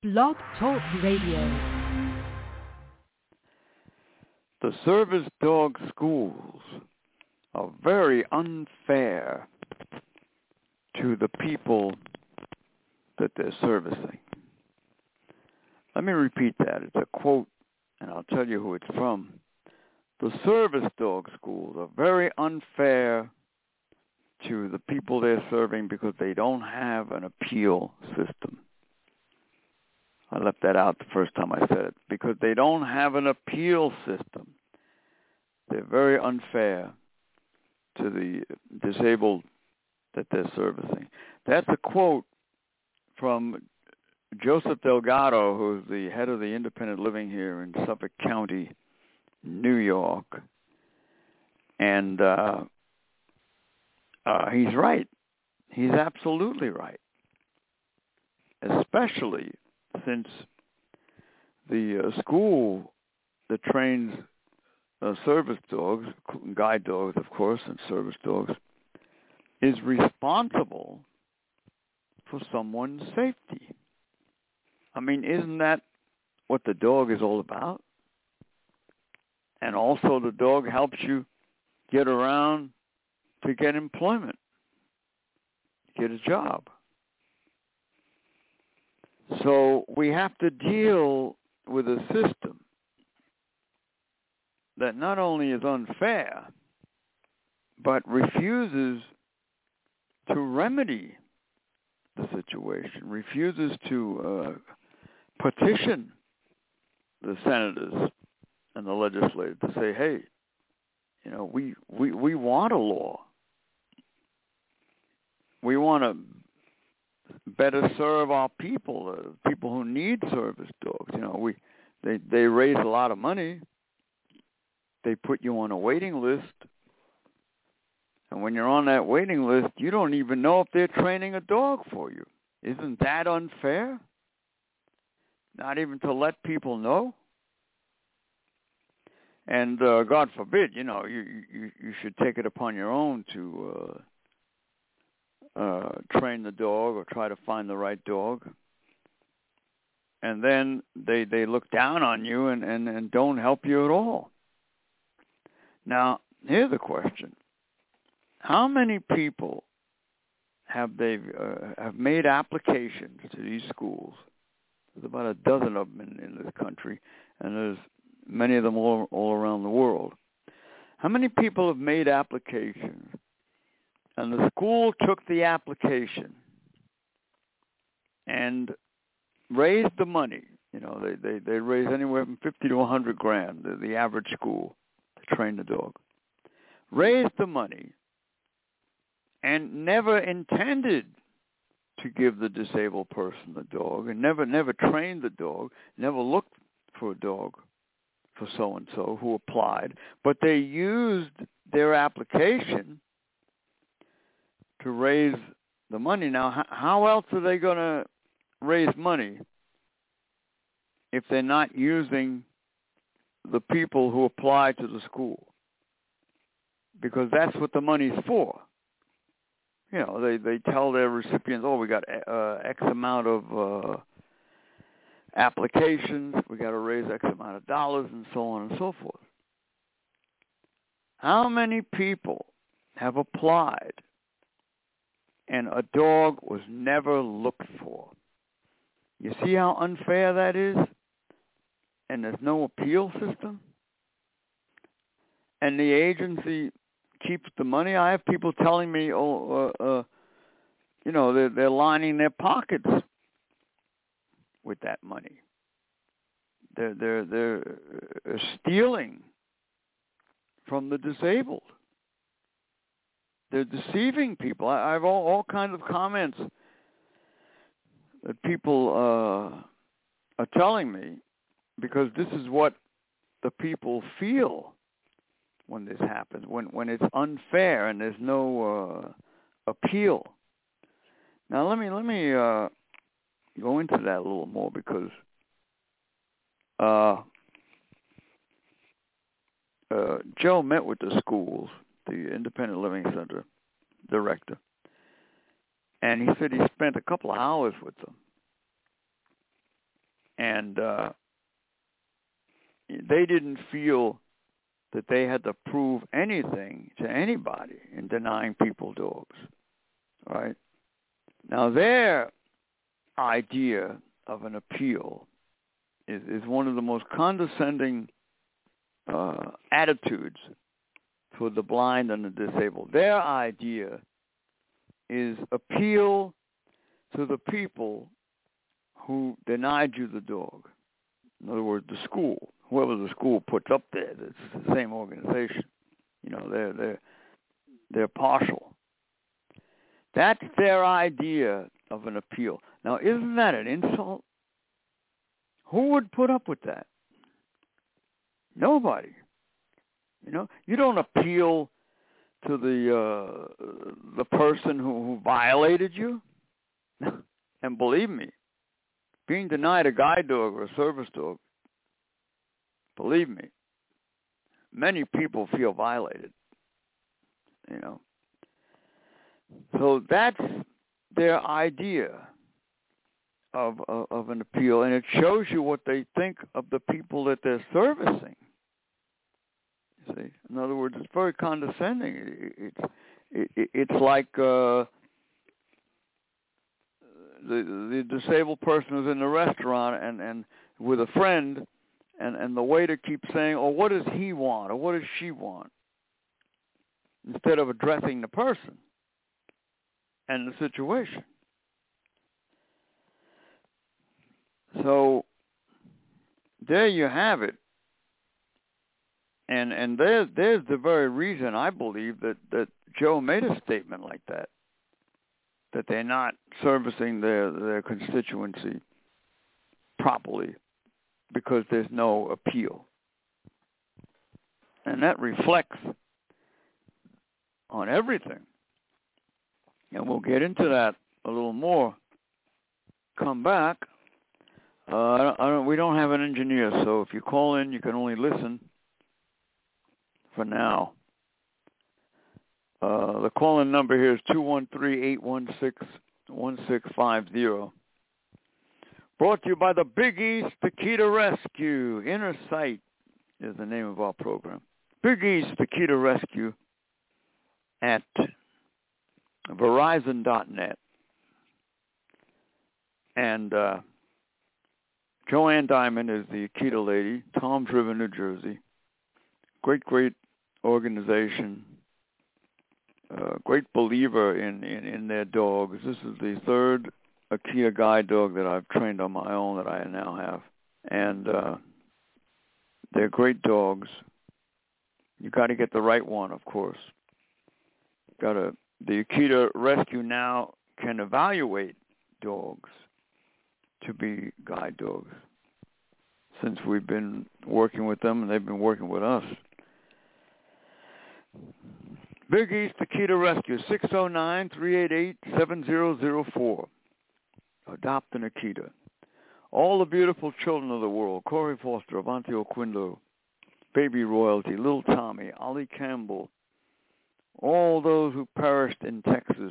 Blog Talk Radio. The service dog schools are very unfair to the people that they're servicing. Let me repeat that. It's a quote, and I'll tell you who it's from. The service dog schools are very unfair to the people they're serving because they don't have an appeal system. I left that out the first time I said it. Because they don't have an appeal system. They're very unfair to the disabled that they're servicing. That's a quote from Joseph Delgado, who's the head of the independent living here in Suffolk County, New York. And he's right. He's absolutely right. Especially since the school that trains service dogs, guide dogs, of course, and service dogs, is responsible for someone's safety. I mean, isn't that what the dog is all about? And also the dog helps you get around to get employment, get a job. So we have to deal with a system that not only is unfair, but refuses to remedy the situation, refuses to petition the senators and the legislators to say, hey, you know, we want a law. We want to better serve our people, people who need service dogs. You know, they raise a lot of money. They put you on a waiting list. And when you're on that waiting list, you don't even know if they're training a dog for you. Isn't that unfair? Not even to let people know? And God forbid, you know, you should take it upon your own to train the dog or try to find the right dog. And then they look down on you and don't help you at all. Now, here's the question. How many people have made applications to these schools? There's about a dozen of them in this country, and there's many of them all around the world. How many people have made applications, and the school took the application and raised the money? You know, they raise anywhere from $50 to $100,000, the average school, to train the dog. Raised the money and never intended to give the disabled person the dog, and never trained the dog, never looked for a dog for so-and-so who applied, but they used their application to raise the money. Now, how else are they going to raise money if they're not using the people who apply to the school? Because that's what the money's for. You know, they tell their recipients, oh, we got X amount of applications, we got to raise X amount of dollars, and so on and so forth. How many people have applied and a dog was never looked for? You see how unfair that is? And there's no appeal system? And the agency keeps the money. I have people telling me, you know, they're lining their pockets with that money. They're stealing from the disabled. They're deceiving people. I have all kinds of comments that people are telling me, because this is what the people feel when this happens, when it's unfair and there's no appeal. Now let me go into that a little more, because Joe met with the schools, the Independent Living Center director, and he said he spent a couple of hours with them. And they didn't feel that they had to prove anything to anybody in denying people dogs, right? Now, their idea of an appeal is one of the most condescending attitudes toward the blind and the disabled. Their idea is appeal to the people who denied you the dog. In other words, the school. Whoever the school puts up there, it's the same organization. You know, they're partial. That's their idea of an appeal. Now, isn't that an insult? Who would put up with that? Nobody. You know, you don't appeal to the person who violated you. And believe me, being denied a guide dog or a service dog, believe me, many people feel violated, you know. So that's their idea of an appeal, and it shows you what they think of the people that they're servicing. You see, in other words, it's very condescending. It's like the disabled person who's in the restaurant and with a friend, and the waiter keeps saying, "Oh, what does he want? Or what does she want?" Instead of addressing the person and the situation. So there you have it. And there's the very reason I believe that Joe made a statement like that they're not servicing their constituency properly because there's no appeal. And that reflects on everything. And we'll get into that a little more. Come back. We don't have an engineer, so if you call in, you can only listen for now. The call-in number here is 213-816-1650. Brought to you by the Big East Akita Rescue. Inner Sight is the name of our program. Big East Akita Rescue at Verizon.net. And Joanne Diamond is the Akita lady, Toms River, New Jersey. Great organization. Great believer in their dogs. This is the third Akita guide dog that I've trained on my own that I now have. And they're great dogs. You got to get the right one, of course. The Akita Rescue now can evaluate dogs to be guide dogs since we've been working with them and they've been working with us. Big East Akita Rescue, 609-388-7004. Adopt an Akita. All the beautiful children of the world, Corey Foster, Avanti Oquindo, Baby Royalty, Little Tommy, Ollie Campbell, all those who perished in Texas.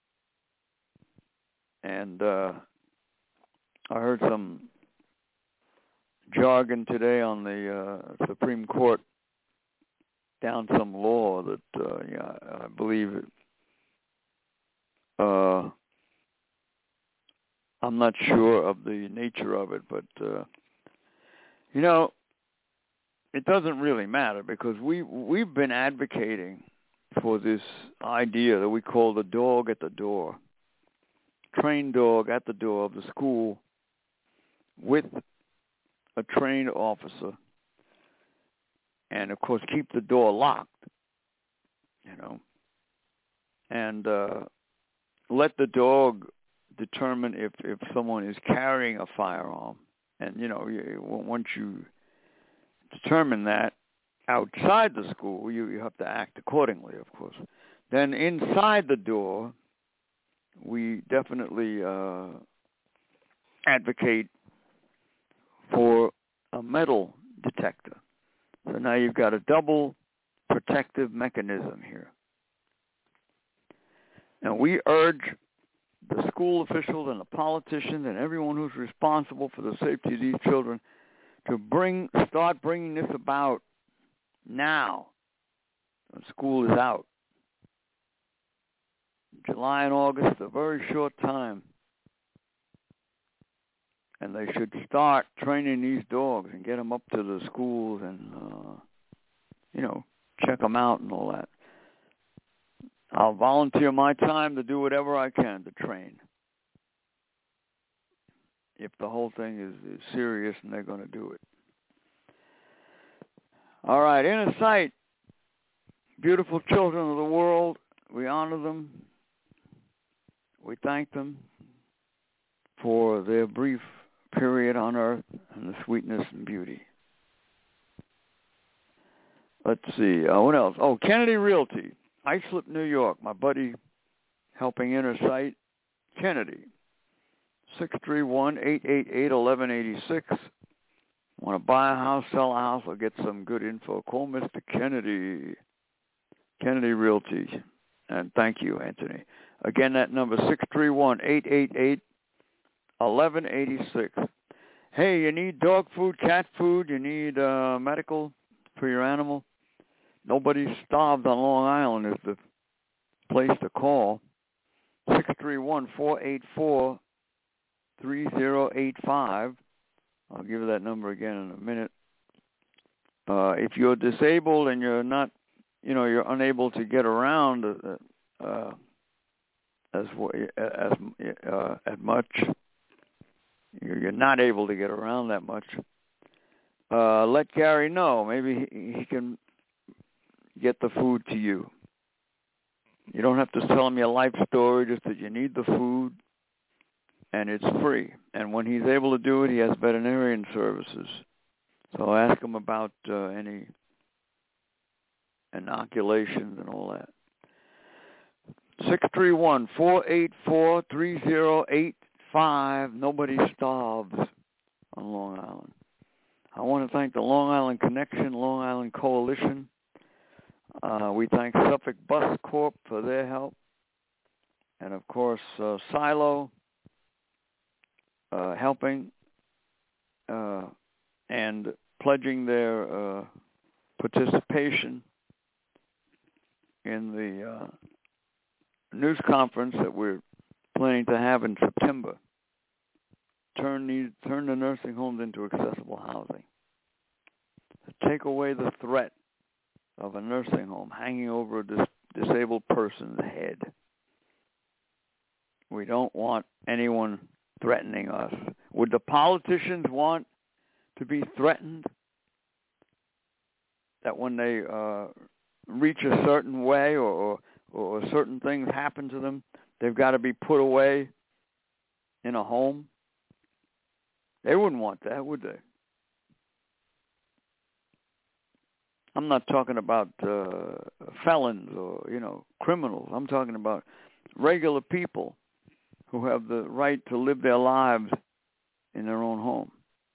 And I heard some jargon today on the Supreme Court down some law that I believe I'm not sure of the nature of it, but it doesn't really matter because we've been advocating for this idea that we call the dog at the door. Trained dog at the door of the school with a trained officer. And, of course, keep the door locked, and let the dog determine if someone is carrying a firearm. And, once you determine that outside the school, you have to act accordingly, of course. Then inside the door, we definitely advocate for a metal detector. So now you've got a double protective mechanism here. And we urge the school officials and the politicians and everyone who's responsible for the safety of these children to start bringing this about now when school is out. July and August, a very short time. And they should start training these dogs and get them up to the schools and, check them out and all that. I'll volunteer my time to do whatever I can to train. If the whole thing is serious and they're going to do it. All right, Inner Sight. Beautiful children of the world. We honor them. We thank them for their brief period on earth and the sweetness and beauty. Let's see. What else? Oh, Kennedy Realty. Islip, New York. My buddy helping Inner Sight. Kennedy. 631-888-1186. Want to buy a house, sell a house, or get some good info? Call Mr. Kennedy. Kennedy Realty. And thank you, Anthony. Again, that number, 631-888-1186. Hey, you need dog food, cat food, you need medical for your animal? Nobody's Starved on Long Island is the place to call. 631-484-3085. I'll give you that number again in a minute. If you're disabled and you're not, you're unable to get around as much, you're not able to get around that much, let Gary know. Maybe he can get the food to you. You don't have to tell him your life story, just that you need the food, and it's free. And when he's able to do it, he has veterinarian services. So ask him about any inoculations and all that. 631-484-3085. Nobody starves on Long Island. I want to thank the Long Island Connection, Long Island Coalition. We thank Suffolk Bus Corp for their help. And, of course, Silo helping and pledging their participation in the news conference that we're planning to have in September. Turn the nursing homes into accessible housing. To take away the threat of a nursing home hanging over a disabled person's head. We don't want anyone threatening us. Would the politicians want to be threatened? That when they reach a certain way or certain things happen to them, they've got to be put away in a home? They wouldn't want that, would they? I'm not talking about felons or, criminals. I'm talking about regular people who have the right to live their lives in their own home.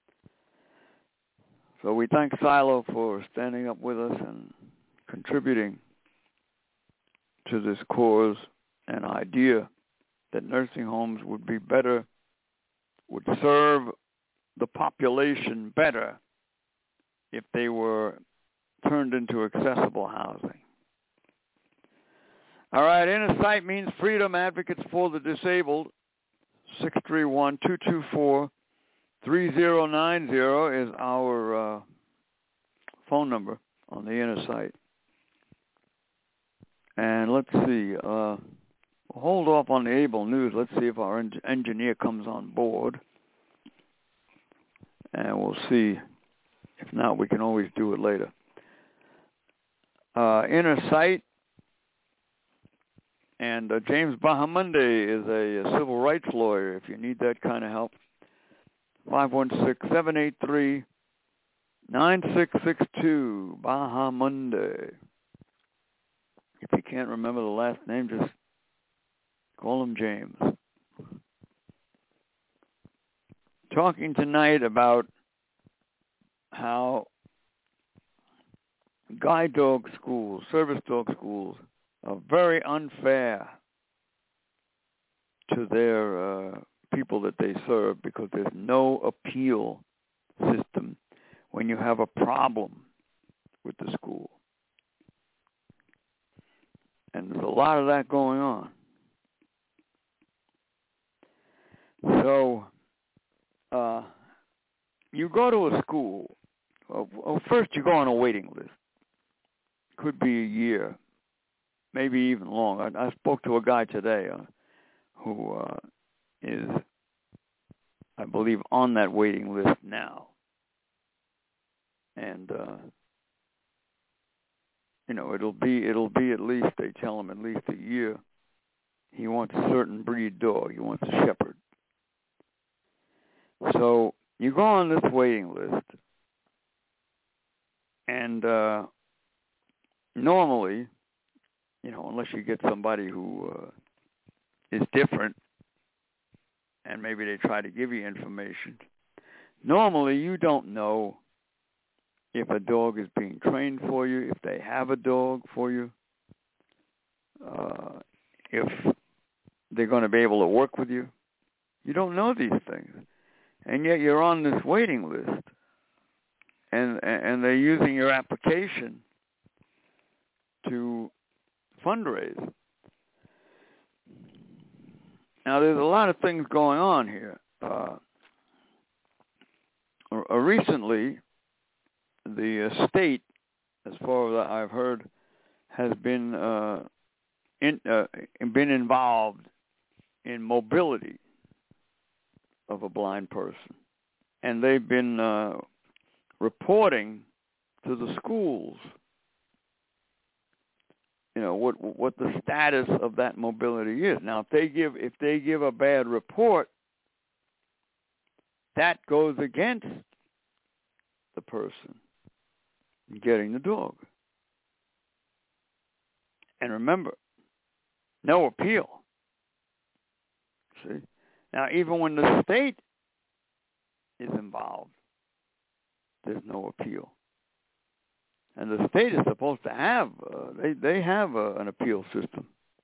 So we thank Silo for standing up with us and contributing to this cause and idea that nursing homes would be better, would serve the population better if they were turned into accessible housing. All right, Inner Sight means freedom. Advocates for the disabled. 631-224-3090 is our phone number on the Inner Sight. And let's see. We'll hold off on the Able News. Let's see if our engineer comes on board. And we'll see. If not, we can always do it later. Inner Sight. And James Bahamonde is a civil rights lawyer if you need that kind of help. 516-783-9662, Bahamonde. If you can't remember the last name, just call him James. Talking tonight about how guide dog schools, service dog schools, are very unfair to their people that they serve, because there's no appeal system when you have a problem with the school. And there's a lot of that going on. So you go to a school. Well, first you go on a waiting list. Could be a year, maybe even longer. I spoke to a guy today who is, I believe, on that waiting list now. And it'll be at least, they tell him, at least a year. He wants a certain breed dog. He wants a shepherd. So you go on this waiting list, and normally, unless you get somebody who is different, and maybe they try to give you information, normally you don't know if a dog is being trained for you, if they have a dog for you, if they're going to be able to work with you. You don't know these things. And yet you're on this waiting list, and they're using your application to fundraise. Now, there's a lot of things going on here. Recently, the state, as far as I've heard, has been involved in mobility of a blind person, and they've been reporting to the schools, what the status of that mobility is. Now, if they give a bad report, that goes against the person getting the dog. And remember, no appeal. See? Now, even when the state is involved, there's no appeal. And the state is supposed to have, they have an appeal system.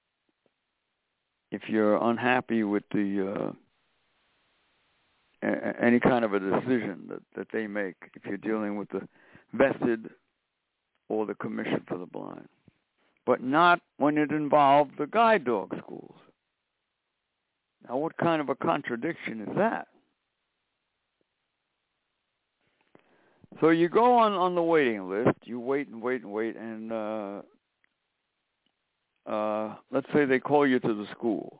If you're unhappy with the any kind of a decision that they make, if you're dealing with the vested or the Commission for the Blind. But not when it involves the guide dog schools. Now, what kind of a contradiction is that? So you go on the waiting list, you wait and wait and wait, and let's say they call you to the school.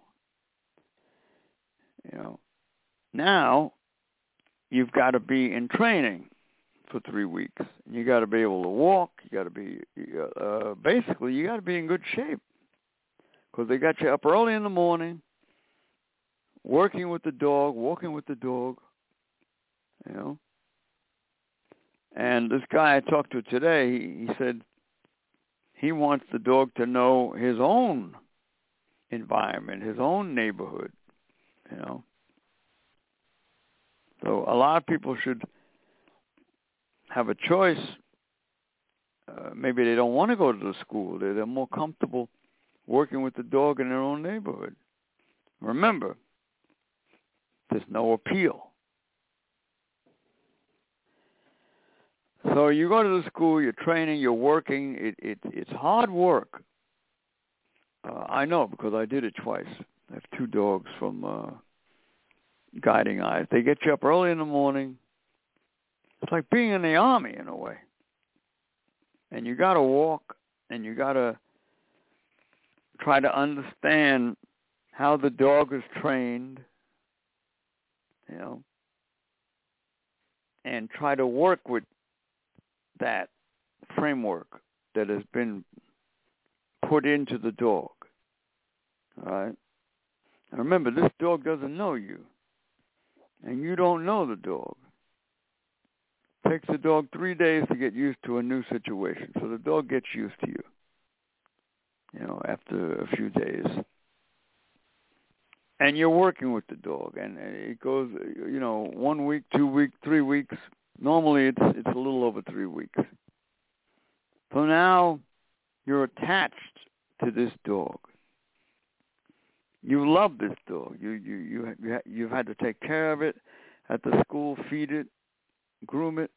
Now you've got to be in training for 3 weeks. You got to be able to walk. You got to be basically you got to be in good shape, because they got you up early in the morning, working with the dog, walking with the dog. And this guy I talked to today, he said he wants the dog to know his own environment, his own neighborhood, So a lot of people should have a choice. Maybe they don't want to go to the school. They're more comfortable working with the dog in their own neighborhood. Remember, there's no appeal. So you go to the school, you're training, you're working. It's hard work. I know, because I did it twice. I have 2 dogs from Guiding Eyes. They get you up early in the morning. It's like being in the army in a way. And you got to walk, and you got to try to understand how the dog is trained, and try to work with that framework that has been put into the dog. All right? And remember, this dog doesn't know you, and you don't know the dog. It takes the dog 3 days to get used to a new situation, so the dog gets used to you, after a few days. And you're working with the dog, and it goes, 1 week, 2 weeks, 3 weeks. Normally, it's a little over 3 weeks. So now you're attached to this dog. You love this dog. You've had to take care of it at the school, feed it, groom it,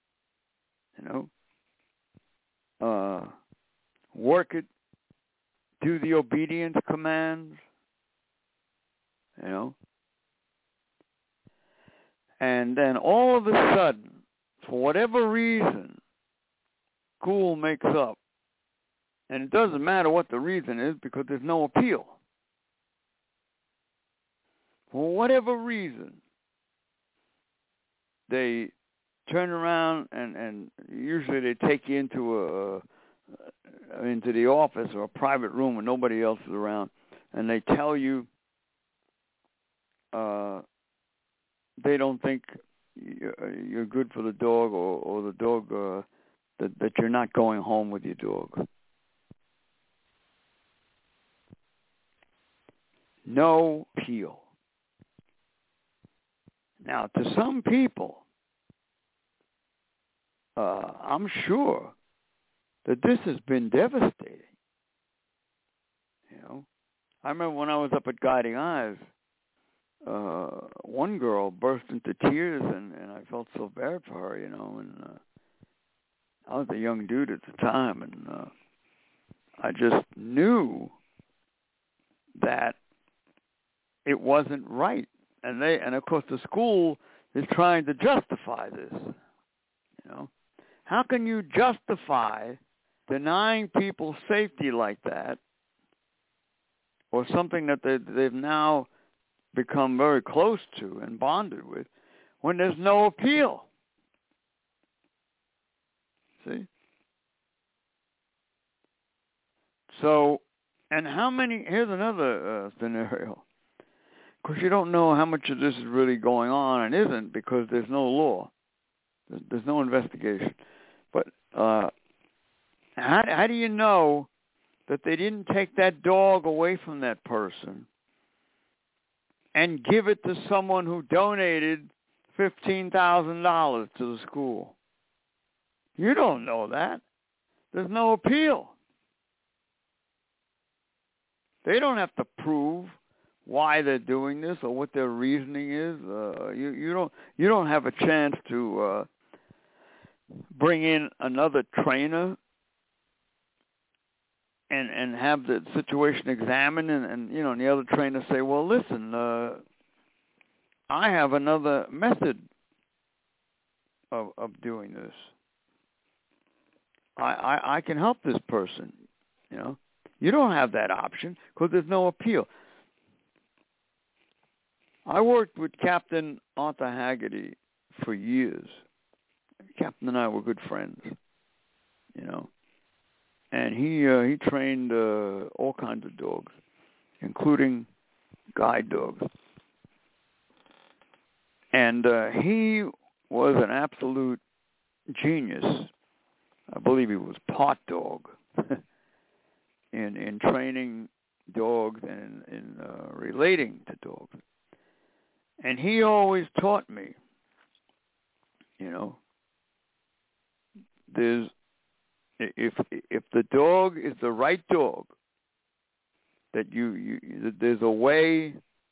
work it, do the obedience commands, and then all of a sudden, for whatever reason, school makes up, and it doesn't matter what the reason is because there's no appeal. For whatever reason, they turn around and usually they take you into the office or a private room where nobody else is around, and they tell you they don't think you're good for the dog, or the dog that you're not going home with your dog. No appeal. Now, to some people, I'm sure that this has been devastating. I remember when I was up at Guiding Eyes, one girl burst into tears, and I felt so bad for her, and I was a young dude at the time, and I just knew that it wasn't right. And of course the school is trying to justify this. How can you justify denying people safety like that, or something that they've now become very close to and bonded with, when there's no appeal? See? So, and here's another scenario. Of course, you don't know how much of this is really going on and isn't, because there's no law. There's no investigation. But how do you know that they didn't take that dog away from that person and give it to someone who donated $15,000 to the school? You don't know that. There's no appeal. They don't have to prove why they're doing this or what their reasoning is. You don't have a chance to bring in another trainer and have the situation examined, and the other trainer say, well, listen, I have another method of doing this. I can help this person. You don't have that option because there's no appeal. I worked with Captain Arthur Haggerty for years. Captain and I were good friends, and he trained all kinds of dogs, including guide dogs. And he was an absolute genius. I believe he was part dog in training dogs and in relating to dogs. And he always taught me, there's if the dog is the right dog, that there's a way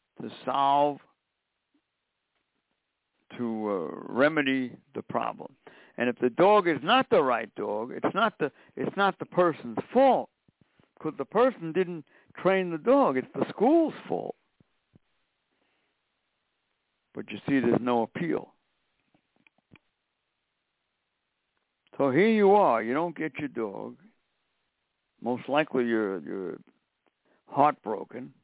to remedy the problem. And if the dog is not the right dog, it's not the person's fault, because the person didn't train the dog. It's the school's fault. But you see, there's no appeal. So here you are. You don't get your dog. Most likely you're heartbroken,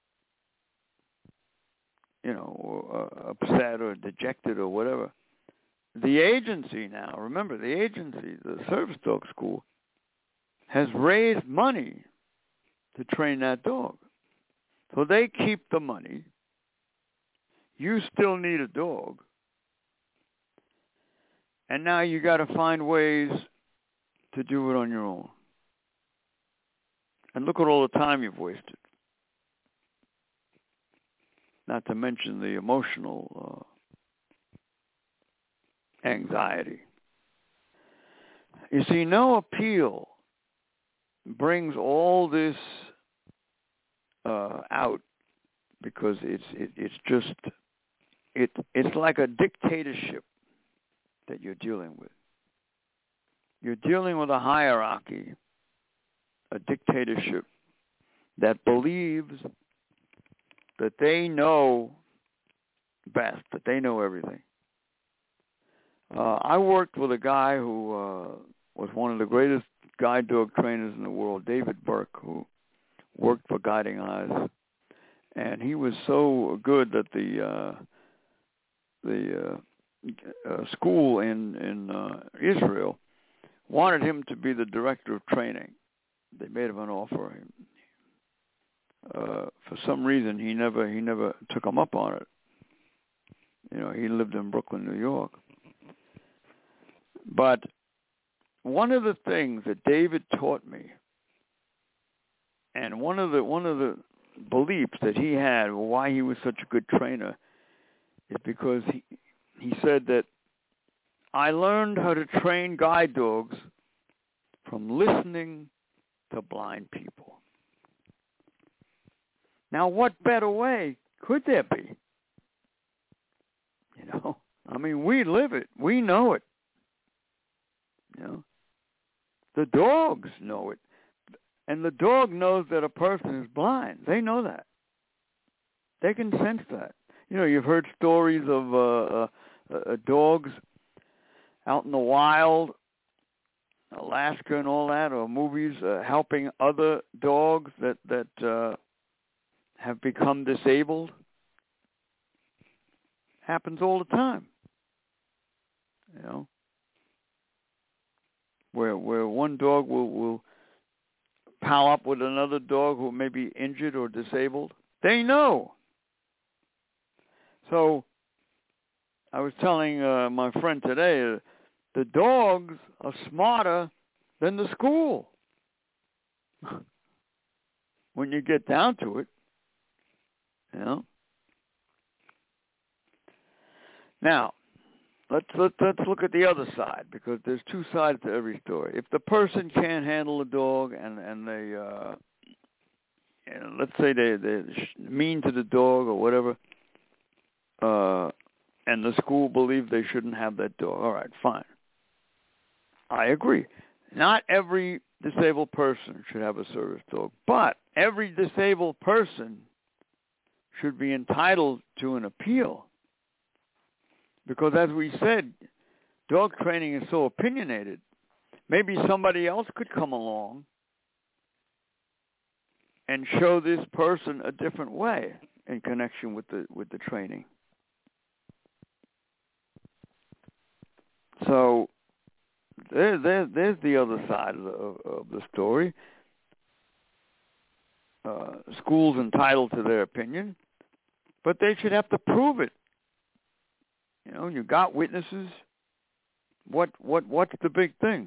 or upset or dejected or whatever. The agency now, remember, the service dog school, has raised money to train that dog. So they keep the money. You still need a dog. And now you got to find ways to do it on your own. And look at all the time you've wasted. Not to mention the emotional anxiety. You see, no appeal brings all this out because it's like a dictatorship that you're dealing with. You're dealing with a hierarchy, a dictatorship that believes that they know best, that they know everything. I worked with a guy who was one of the greatest guide dog trainers in the world, David Burke, who worked for Guiding Eyes, and he was so good that the school in Israel wanted him to be the director of training. They made him an offer. For some reason, he never took him up on it. You know, he lived in Brooklyn, New York. But one of the things that David taught me, and one of the beliefs that he had, why he was such a good trainer, is because he said that I learned how to train guide dogs from listening to blind people. Now, what better way could there be? You know, I mean, we live it. We know it. You know, the dogs know it. And the dog knows that a person is blind. They know that. They can sense that. You know, you've heard stories of dogs out in the wild, Alaska and all that, or movies helping other dogs that have become disabled. Happens all the time. You know, where one dog will pal up with another dog who may be injured or disabled. They know. So I was telling my friend today, the dogs are smarter than the school. When you get down to it, you know. Now, let's look at the other side, because there's two sides to every story. If the person can't handle a dog and they, let's say they're mean to the dog or whatever, and the school believes they shouldn't have that dog, all right, fine. I agree. Not every disabled person should have a service dog, but every disabled person should be entitled to an appeal. Because as we said, dog training is so opinionated. Maybe somebody else could come along and show this person a different way in connection with the training. So there's the other side of the story. Schools entitled to their opinion, but they should have to prove it. You know, you got witnesses. What's the big thing?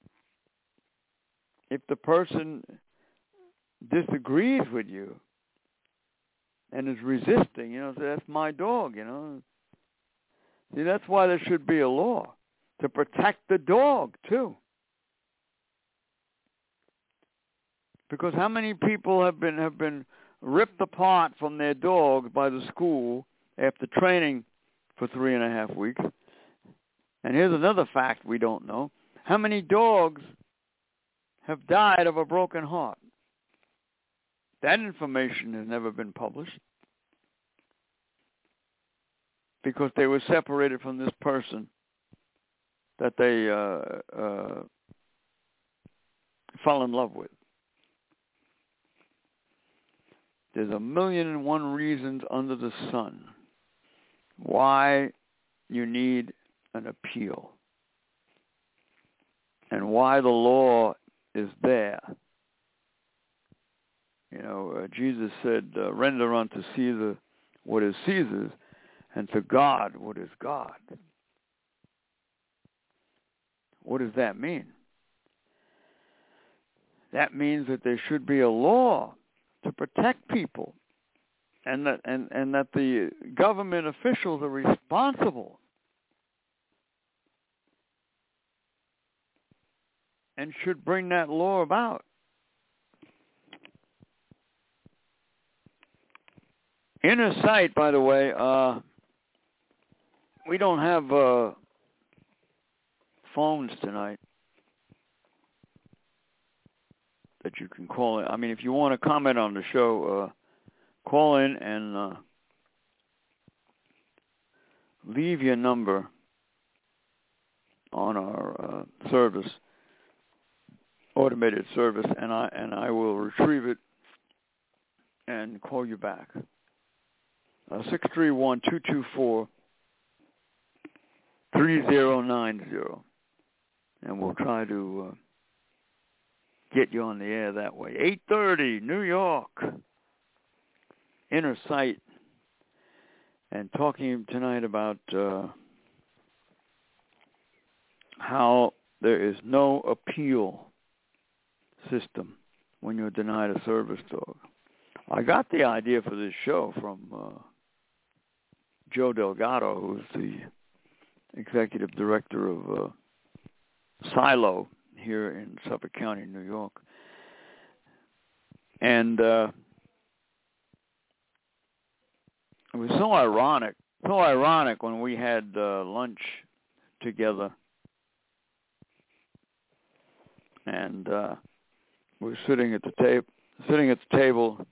If the person disagrees with you and is resisting, you know, say, that's my dog, you know. See, that's why there should be a law to protect the dog too. Because how many people have been ripped apart from their dog by the school after training for 3.5 weeks? And here's another fact we don't know. How many dogs have died of a broken heart? That information has never been published because they were separated from this person that they fell in love with. There's 1,000,001 reasons under the sun why you need an appeal and why the law is there. You know, Jesus said, render unto Caesar what is Caesar's, and to God what is God. What does that mean? That means that there should be a law to protect people, and that the government officials are responsible and should bring that law about. Inner Sight, by the way, we don't have phones tonight that you can call in. I mean, if you want to comment on the show, call in and leave your number on our service, automated service, and I will retrieve it and call you back. 631-224-3090, and we'll try to get you on the air that way. 8:30, New York, Inner Sight, and talking tonight about how there is no appeal system when you're denied a service dog. I got the idea for this show from Joe Delgado, who's the executive director of Silo here in Suffolk County, New York. And it was so ironic when we had lunch together, and we were sitting at the table,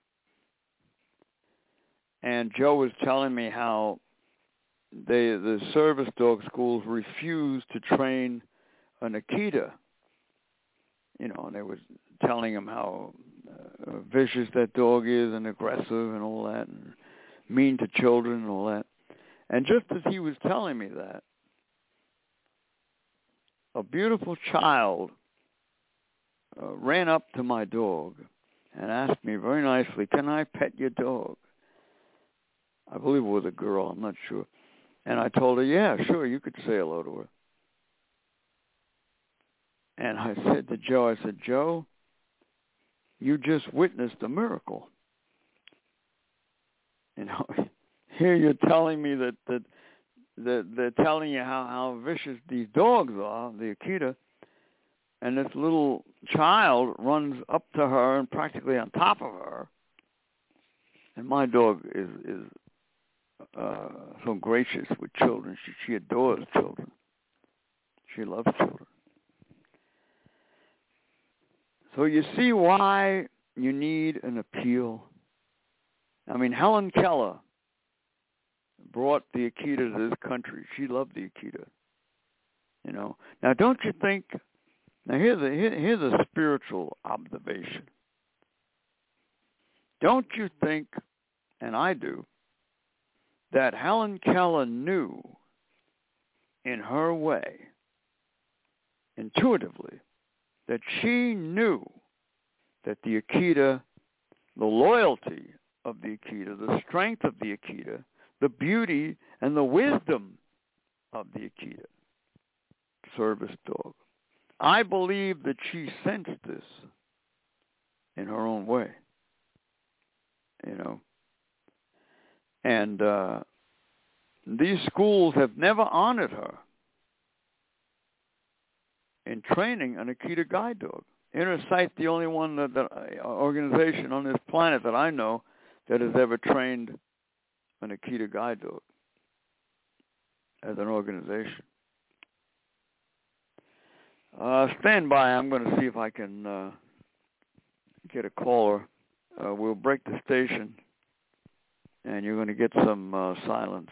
and Joe was telling me how the service dog schools refused to train an Akita. You know, and they were telling him how vicious that dog is and aggressive and all that, and mean to children and all that. And just as he was telling me that, a beautiful child ran up to my dog and asked me very nicely, "Can I pet your dog?" I believe it was a girl, I'm not sure. And I told her, "Yeah, sure, you could say hello to her." And I said to Joe, "Joe, you just witnessed a miracle. You know, here you're telling me that they're telling you how vicious these dogs are, the Akita, and this little child runs up to her and practically on top of her. And my dog is so gracious with children. She adores children. She loves children. So you see why you need an appeal. I mean, Helen Keller brought the Akita to this country. She loved the Akita. You know. Now, don't you think? Now, here's a spiritual observation. Don't you think, and I do, that Helen Keller knew in her way, intuitively, that she knew that the Akita, the loyalty of the Akita, the strength of the Akita, the beauty and the wisdom of the Akita, service dog. I believe that she sensed this in her own way, you know. And these schools have never honored her in training an Akita guide dog. Inner Sight, the only one that organization on this planet that I know that has ever trained an Akita guide dog as an organization. Stand by. I'm going to see if I can get a caller. We'll break the station, and you're going to get some silence.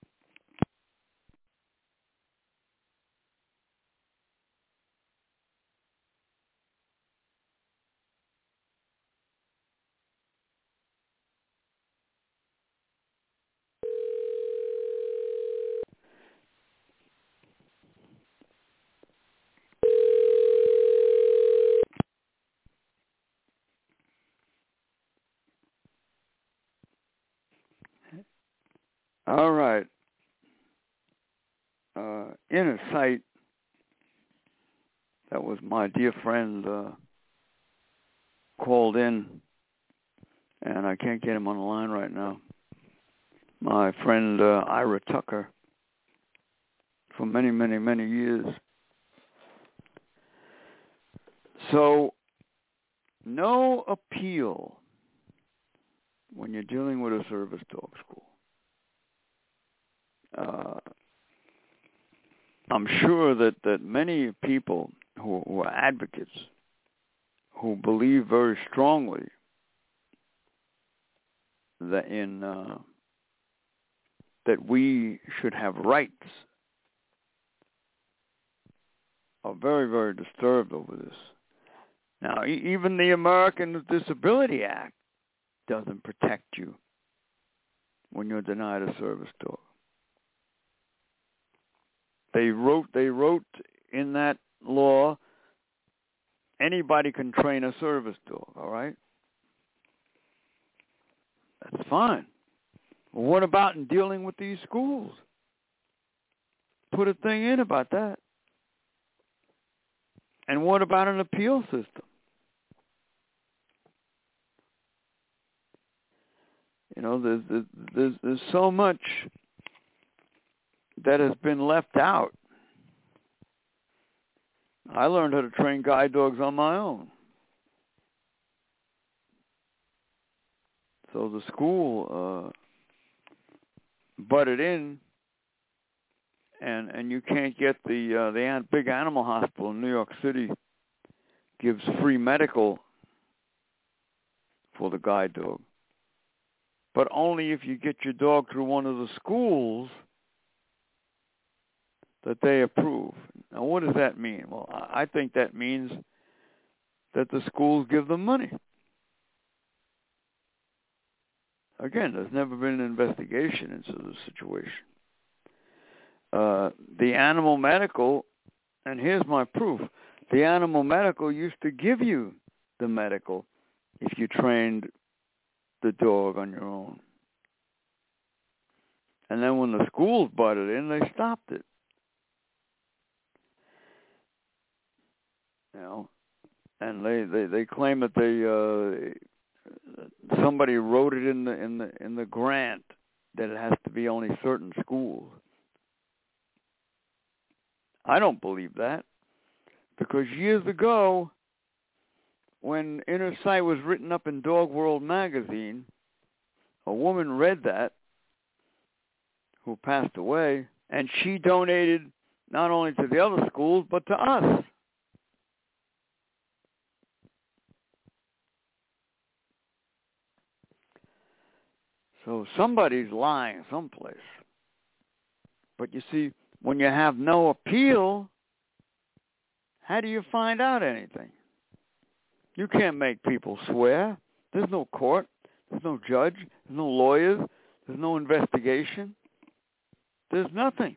All right. Inner Sight, that was my dear friend called in, and I can't get him on the line right now. My friend Ira Tucker, for many, many, many years. So, no appeal when you're dealing with a service dog school. I'm sure that many people who are advocates, who believe very strongly that that we should have rights, are very, very disturbed over this. Now, even the American Disability Act doesn't protect you when you're denied a service dog. They wrote in that law, anybody can train a service dog, all right? That's fine. Well, what about in dealing with these schools? Put a thing in about that. And what about an appeal system? You know, there's so much that has been left out. I learned how to train guide dogs on my own. So the school butted in, and you can't get the big animal hospital in New York City gives free medical for the guide dog, but only if you get your dog through one of the schools that they approve. Now, what does that mean? Well, I think that means that the schools give them money. Again, there's never been an investigation into the situation. The animal medical, and here's my proof, the animal medical used to give you the medical if you trained the dog on your own. And then when the schools butted in, they stopped it. You know, and they claim that somebody wrote it in the grant that it has to be only certain schools. I don't believe that, because years ago, when Inner Sight was written up in Dog World magazine, a woman read that, who passed away, and she donated not only to the other schools, but to us. So somebody's lying someplace. But you see, when you have no appeal, how do you find out anything? You can't make people swear. There's no court. There's no judge. There's no lawyers. There's no investigation. There's nothing.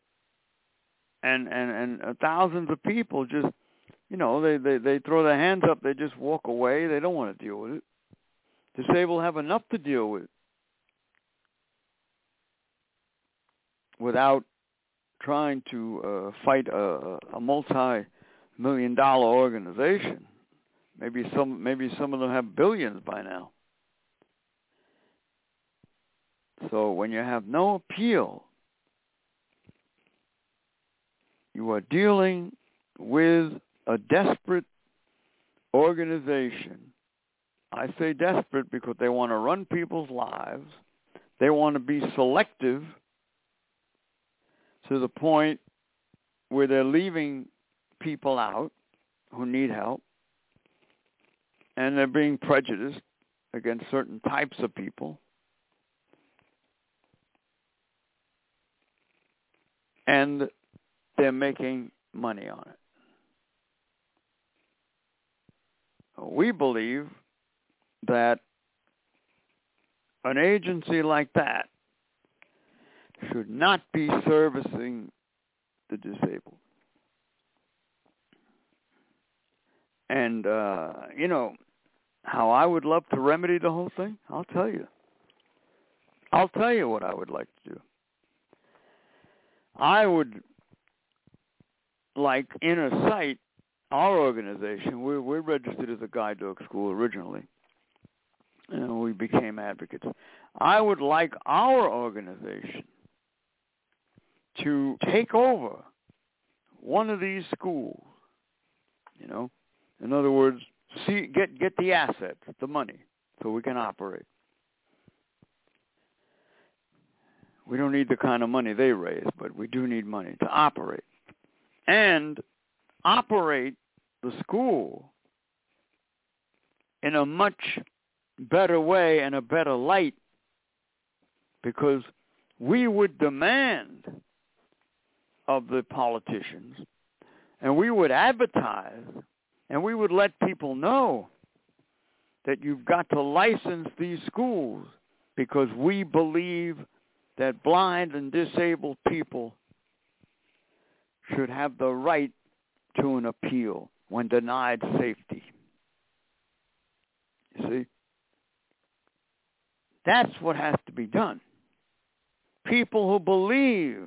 And thousands of people just, you know, they throw their hands up. They just walk away. They don't want to deal with it. Disabled have enough to deal with without trying to fight a multi-million-dollar organization. Maybe some of them have billions by now. So when you have no appeal, you are dealing with a desperate organization. I say desperate because they want to run people's lives. They want to be selective to the point where they're leaving people out who need help, and they're being prejudiced against certain types of people. And they're making money on it. We believe that an agency like that should not be servicing the disabled. And, you know, how I would love to remedy the whole thing? I'll tell you. I'll tell you what I would like to do. I would like Inner Sight, our organization. We're registered as a guide dog school originally, and we became advocates. I would like our organization to take over one of these schools, you know. In other words, get the assets, the money, so we can operate. We don't need the kind of money they raise, but we do need money to operate. And operate the school in a much better way and a better light, because we would demand of the politicians, and we would advertise, and we would let people know that you've got to license these schools, because we believe that blind and disabled people should have the right to an appeal when denied safety. You see? That's what has to be done. People who believe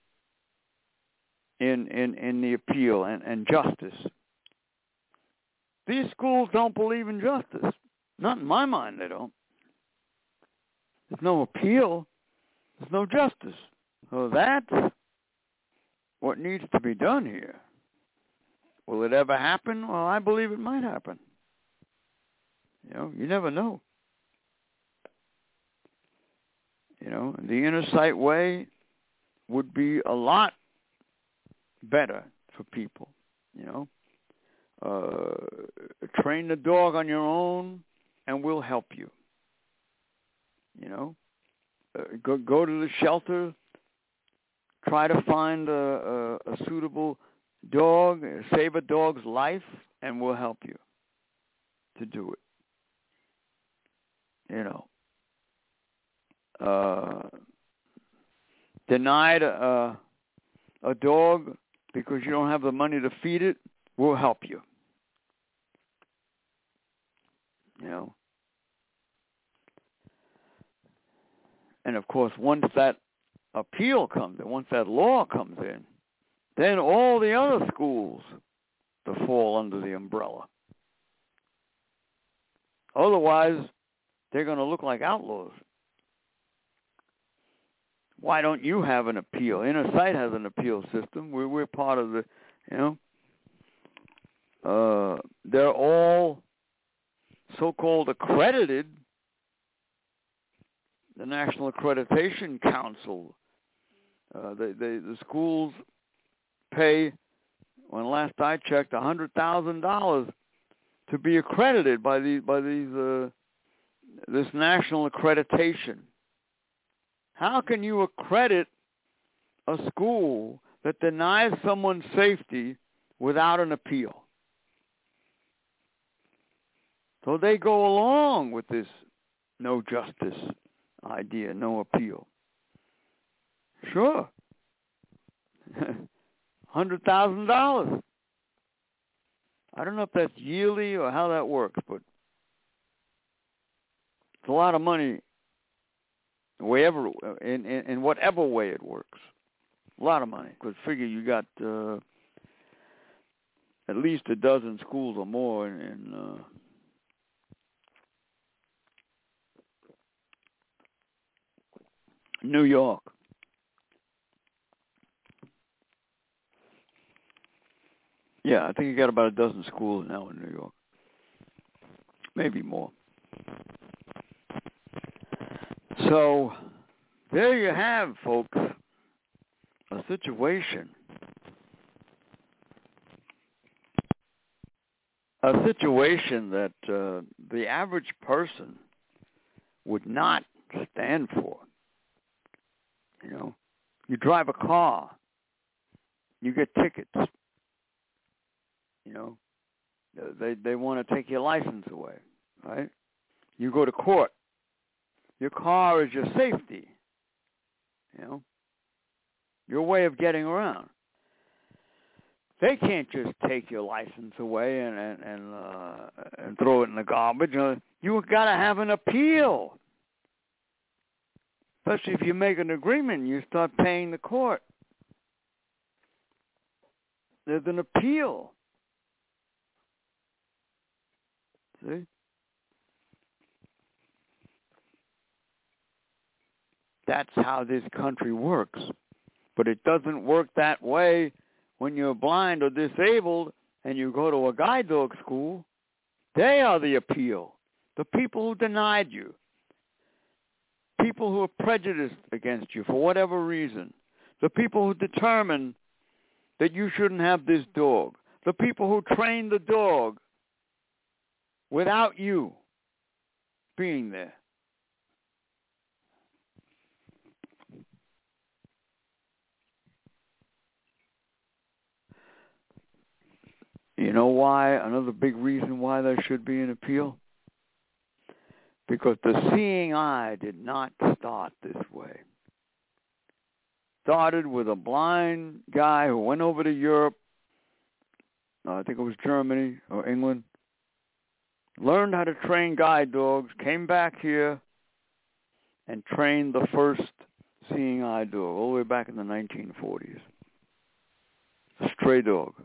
in the appeal and justice. These schools don't believe in justice. Not in my mind, they don't. There's no appeal. There's no justice. So that's what needs to be done here. Will it ever happen? Well, I believe it might happen. You know, you never know. You know, the inner sight way would be a lot better for people, you know. Train the dog on your own and we'll help you. You know, go to the shelter, try to find a suitable dog, save a dog's life, and we'll help you to do it. You know, denied a dog because you don't have the money to feed it, we'll help you. You know. And of course, once that appeal comes in, once that law comes in, then all the other schools to fall under the umbrella. Otherwise, they're going to look like outlaws. Why don't you have an appeal? Inner Sight has an appeal system. We're part of the, you know. They're all so-called accredited. The National Accreditation Council. The schools pay, when last I checked, $100,000 to be accredited by this national accreditation. How can you accredit a school that denies someone safety without an appeal? So they go along with this no justice idea, no appeal. Sure. $100,000. I don't know if that's yearly or how that works, but it's a lot of money in whatever way it works. A lot of money. Because figure you got at least a dozen schools or more in New York. Yeah, I think you got about a dozen schools now in New York. Maybe more. So, there you have, folks, a situation. A situation that the average person would not stand for. You know, you drive a car, you get tickets. You know, they want to take your license away, right? You go to court. Your car is your safety. You know, your way of getting around. They can't just take your license away and throw it in the garbage. You've got to have an appeal. Especially if you make an agreement, you start paying the court. There's an appeal. See? That's how this country works. But it doesn't work that way when you're blind or disabled and you go to a guide dog school. They are the appeal. The people who denied you. people who are prejudiced against you for whatever reason, the people who determine that you shouldn't have this dog, the people who train the dog without you being there. You know why? Another big reason why there should be an appeal? Because the seeing eye did not start this way. Started with a blind guy who went over to Europe, I think it was Germany or England, learned how to train guide dogs, came back here, and trained the first seeing eye dog all the way back in the 1940s. A stray dog.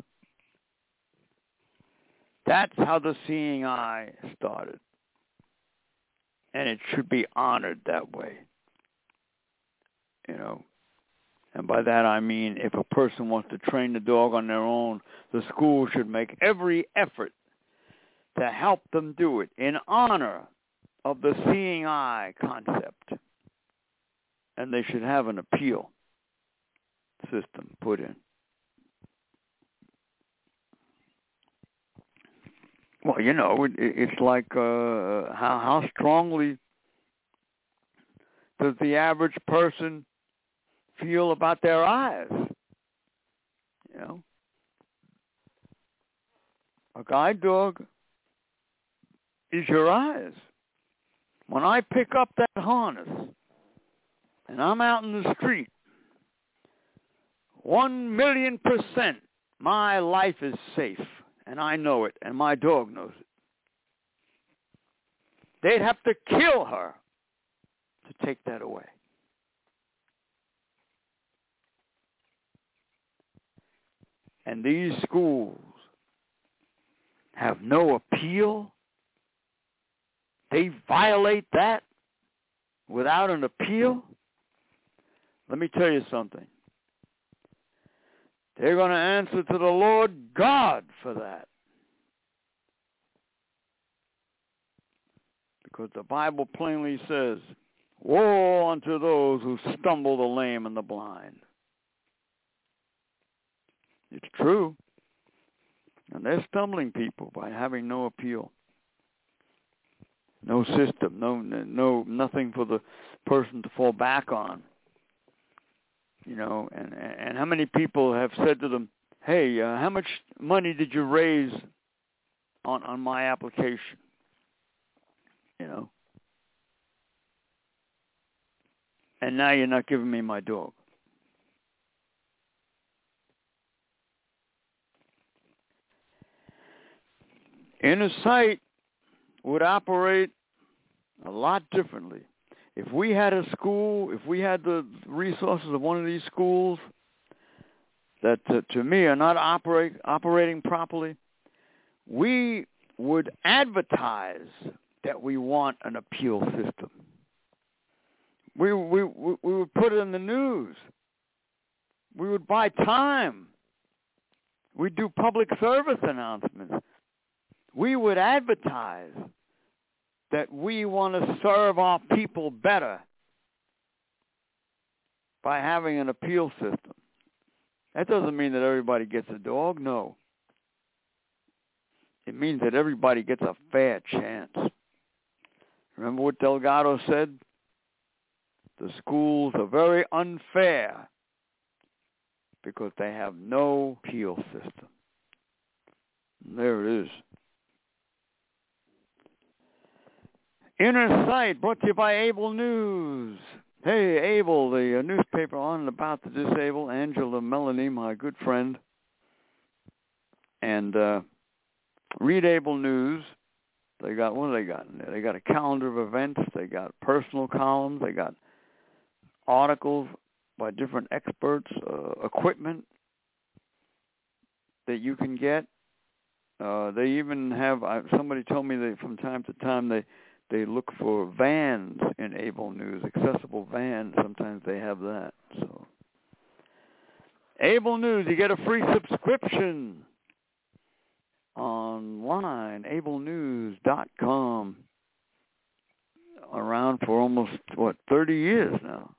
That's how the seeing eye started. And it should be honored that way. You know. And by that I mean if a person wants to train the dog on their own, the school should make every effort to help them do it in honor of the seeing eye concept. And they should have an appeal system put in. Well, you know, it's like how strongly does the average person feel about their eyes? You know, a guide dog is your eyes. When I pick up that harness and I'm out in the street, 1,000,000% my life is safe. And I know it, and my dog knows it. They'd have to kill her to take that away. And these schools have no appeal. They violate that without an appeal. Let me tell you something. They're going to answer to the Lord God for that. Because the Bible plainly says, woe unto those who stumble the lame and the blind. It's true. And they're stumbling people by having no appeal. No system, nothing for the person to fall back on. You know, and how many people have said to them, hey, how much money did you raise on my application? You know. And now you're not giving me my dog. Inner sight would operate a lot differently. If we had a school, if we had the resources of one of these schools that, to me, are not operating properly, we would advertise that we want an appeal system. We would put it in the news. We would buy time. We'd do public service announcements. We would advertise that we want to serve our people better by having an appeal system. That doesn't mean that everybody gets a dog, no. It means that everybody gets a fair chance. Remember what Delgado said? The schools are very unfair because they have no appeal system. And there it is. Inner Sight, brought to you by Able News. Hey, Able, the newspaper on and about the disabled. Angela Melanie, my good friend. And read Able News. They got, what do they got in there? They got a calendar of events. They got personal columns. They got articles by different experts, equipment that you can get. They even have, somebody told me that from time to time they look for vans in Able News, accessible vans. Sometimes they have that. So, Able News, you get a free subscription online, ablenews.com. around for almost, 30 years now.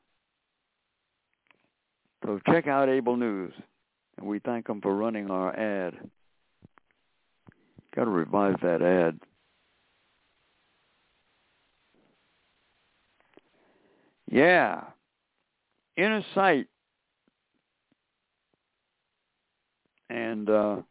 So check out Able News, and we thank them for running our ad. Got to revise that ad. Yeah. Inner Sight. And a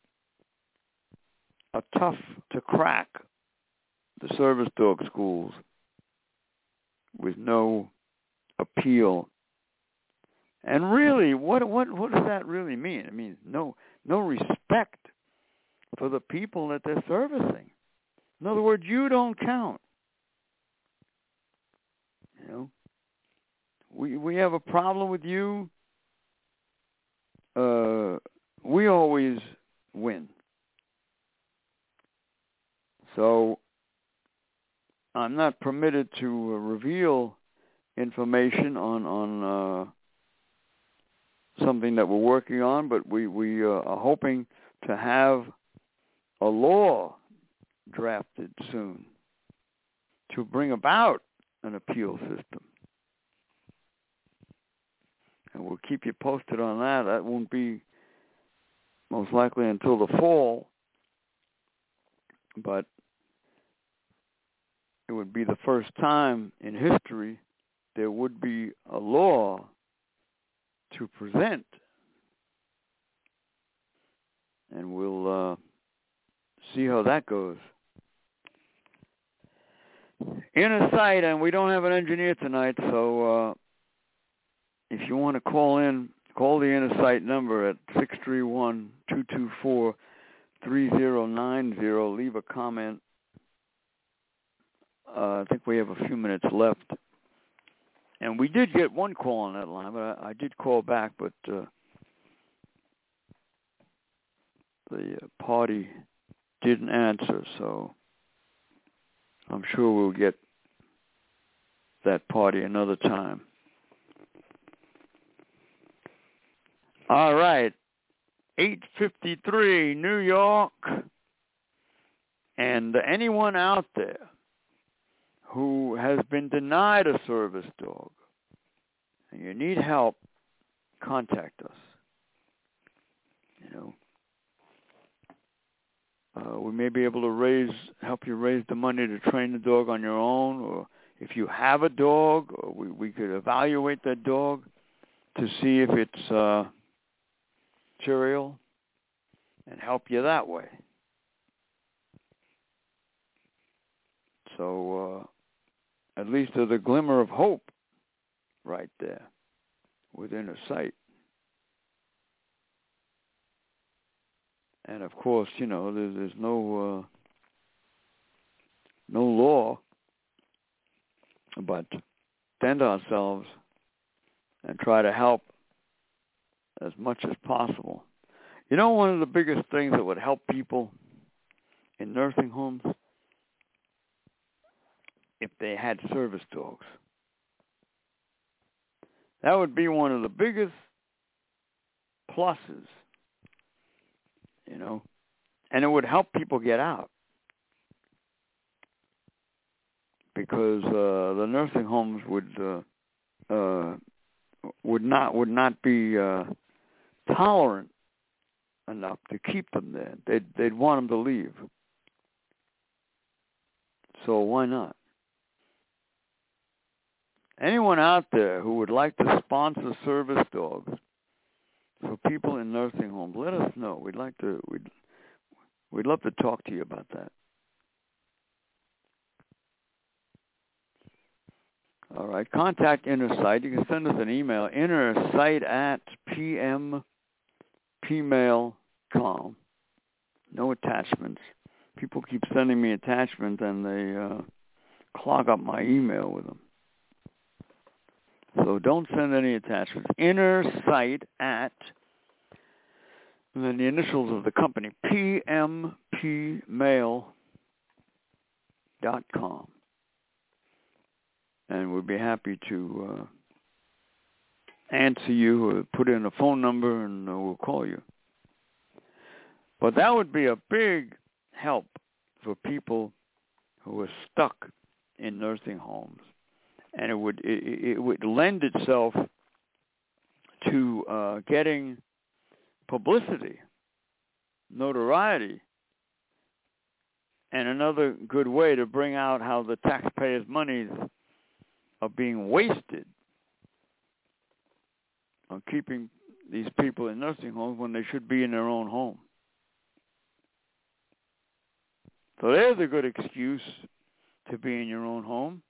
tough to crack the service dog schools with no appeal. And really, what does that really mean? It means no respect for the people that they're servicing. In other words, you don't count. You know, we have a problem with you. We always win. So I'm not permitted to reveal information on something that we're working on, but we are hoping to have a law drafted soon to bring about an appeal system. And we'll keep you posted on that. That won't be most likely until the fall, but it would be the first time in history there would be a law to present. And we'll see how that goes. Inner Sight, and we don't have an engineer tonight, so if you want to call in, call the Inner Sight number at 631-224-3090. Leave a comment. I think we have a few minutes left. And we did get one call on that line, but I did call back, but the party didn't answer, so I'm sure we'll get that party another time. All right, 8:53, New York, and anyone out there who has been denied a service dog and you need help, contact us. You know, we may be able to help you raise the money to train the dog on your own, or if you have a dog, or we could evaluate that dog to see if it's material and help you that way. So at least there's a glimmer of hope right there with Inner Sight. And of course, you know, there's no law, but defend ourselves and try to help as much as possible. You know, one of the biggest things that would help people in nursing homes, if they had service dogs. That would be one of the biggest pluses, you know, and it would help people get out, because the nursing homes would not be tolerant enough to keep them there. They'd want them to leave. So why not? Anyone out there who would like to sponsor service dogs for people in nursing homes, let us know. We'd love to talk to you about that. All right, contact Inner Sight. You can send us an email, innersight@pmail.com. No attachments. People keep sending me attachments, and they clog up my email with them. So don't send any attachments. Innersight at, and then the initials of the company, pmpmail.com. And we'd be happy to answer you, or put in a phone number, and we'll call you. But that would be a big help for people who are stuck in nursing homes, and it would lend itself to getting publicity, notoriety, and another good way to bring out how the taxpayers' monies are being wasted on keeping these people in nursing homes when they should be in their own home. So there's a good excuse to be in your own home.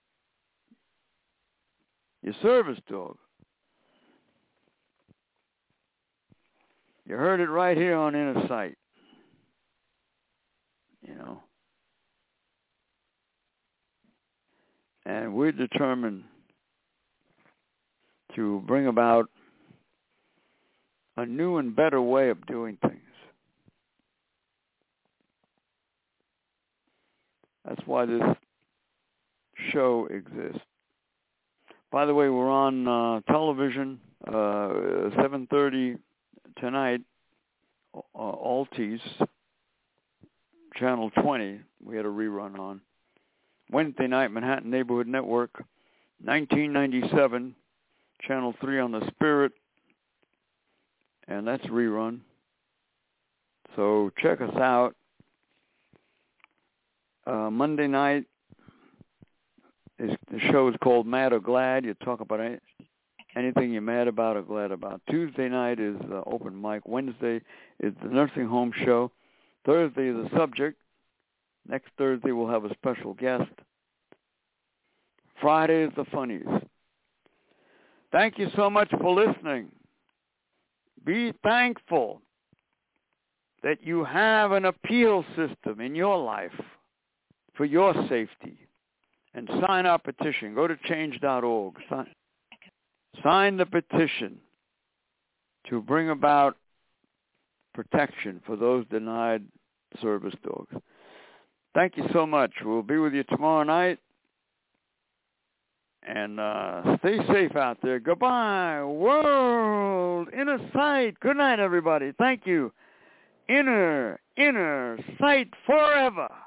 Your service dog. You heard it right here on Inner Sight. You know. And we're determined to bring about a new and better way of doing things. That's why this show exists. By the way, we're on television, 7:30 tonight, Altis, Channel 20. We had a rerun on. Wednesday night, Manhattan Neighborhood Network, 1997, Channel 3 on the Spirit, and that's rerun. So check us out. Monday night, the show is called Mad or Glad. You talk about anything you're mad about or glad about. Tuesday night is open mic. Wednesday is the nursing home show. Thursday is the subject. Next Thursday we'll have a special guest. Friday is the funnies. Thank you so much for listening. Be thankful that you have an appeal system in your life for your safety. And sign our petition. Go to change.org. Sign the petition to bring about protection for those denied service dogs. Thank you so much. We'll be with you tomorrow night. And stay safe out there. Goodbye, world. Inner Sight. Good night, everybody. Thank you. Inner Sight forever.